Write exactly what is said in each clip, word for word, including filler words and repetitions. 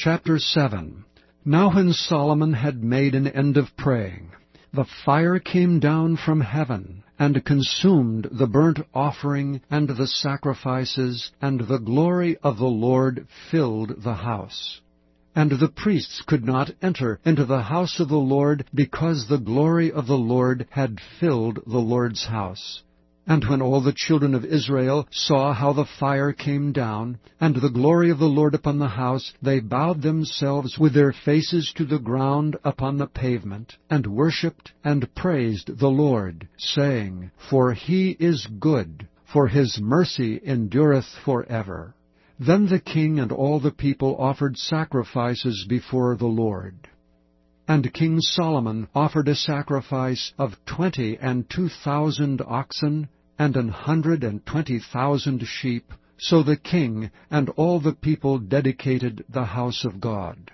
Chapter seven. Now when Solomon had made an end of praying, the fire came down from heaven, and consumed the burnt offering and the sacrifices, and the glory of the Lord filled the house. And the priests could not enter into the house of the Lord, because the glory of the Lord had filled the Lord's house. And when all the children of Israel saw how the fire came down, and the glory of the Lord upon the house, they bowed themselves with their faces to the ground upon the pavement, and worshipped and praised the Lord, saying, For he is good, for his mercy endureth forever. Then the king and all the people offered sacrifices before the Lord. And King Solomon offered a sacrifice of twenty and two thousand oxen, and an hundred and twenty thousand sheep. So the king and all the people dedicated the house of God.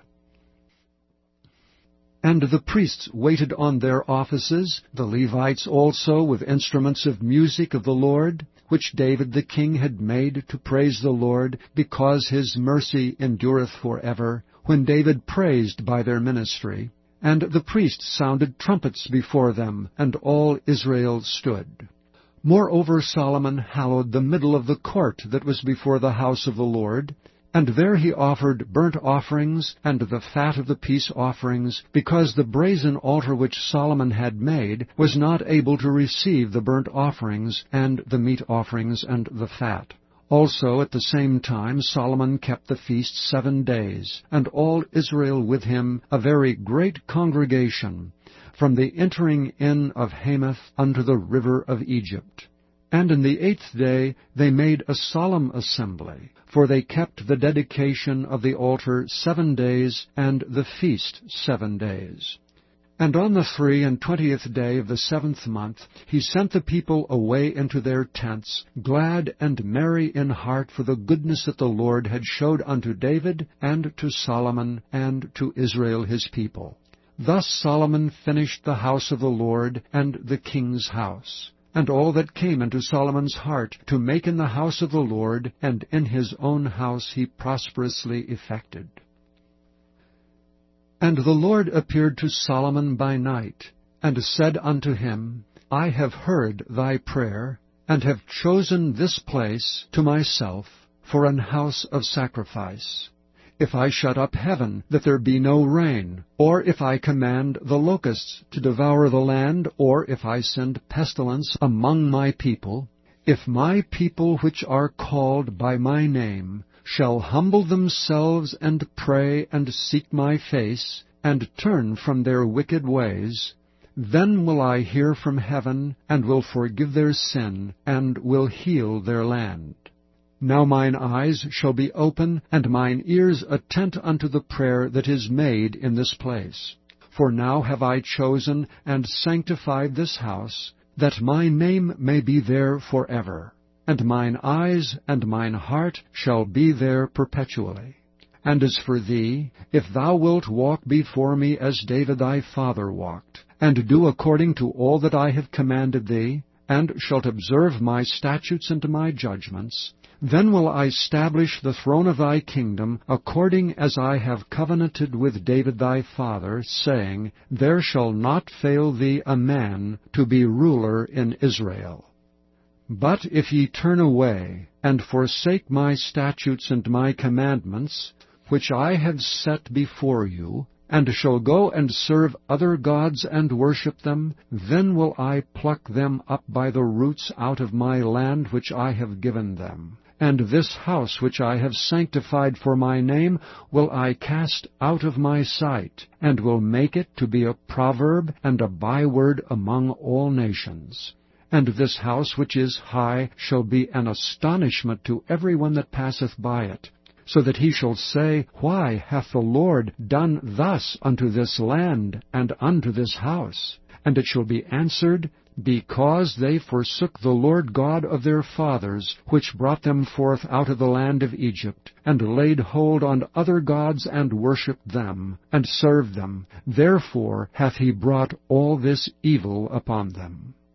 And the priests waited on their offices, the Levites also with instruments of music of the Lord, which David the king had made to praise the Lord, because his mercy endureth forever, when David praised by their ministry. And the priests sounded trumpets before them, and all Israel stood. Moreover Solomon hallowed the middle of the court that was before the house of the Lord, and there he offered burnt offerings and the fat of the peace offerings, because the brazen altar which Solomon had made was not able to receive the burnt offerings and the meat offerings and the fat. Also at the same time Solomon kept the feast seven days, and all Israel with him, a very great congregation, from the entering in of Hamath unto the river of Egypt. And in the eighth day they made a solemn assembly, for they kept the dedication of the altar seven days, and the feast seven days. And on the three and twentieth day of the seventh month he sent the people away into their tents, glad and merry in heart for the goodness that the Lord had showed unto David, and to Solomon, and to Israel his people. Thus Solomon finished the house of the Lord, and the king's house, and all that came into Solomon's heart to make in the house of the Lord, and in his own house he prosperously effected. And the Lord appeared to Solomon by night, and said unto him, I have heard thy prayer, and have chosen this place to myself for an house of sacrifice. If I shut up heaven, that there be no rain, or if I command the locusts to devour the land, or if I send pestilence among my people, if my people which are called by my name shall humble themselves and pray and seek my face, and turn from their wicked ways, then will I hear from heaven, and will forgive their sin, and will heal their land. Now mine eyes shall be open, and mine ears attent unto the prayer that is made in this place. For now have I chosen and sanctified this house, that my name may be there forever. And mine eyes and mine heart shall be there perpetually. And as for thee, if thou wilt walk before me as David thy father walked, and do according to all that I have commanded thee, and shalt observe my statutes and my judgments, then will I establish the throne of thy kingdom, according as I have covenanted with David thy father, saying, There shall not fail thee a man to be ruler in Israel. But if ye turn away, and forsake my statutes and my commandments, which I have set before you, and shall go and serve other gods and worship them, then will I pluck them up by the roots out of my land which I have given them. And this house which I have sanctified for my name will I cast out of my sight, and will make it to be a proverb and a byword among all nations. And this house which is high shall be an astonishment to every one that passeth by it, so that he shall say, Why hath the Lord done thus unto this land and unto this house? And it shall be answered, Because they forsook the Lord God of their fathers, which brought them forth out of the land of Egypt, and laid hold on other gods, and worshipped them, and served them. Therefore hath he brought all this evil upon them.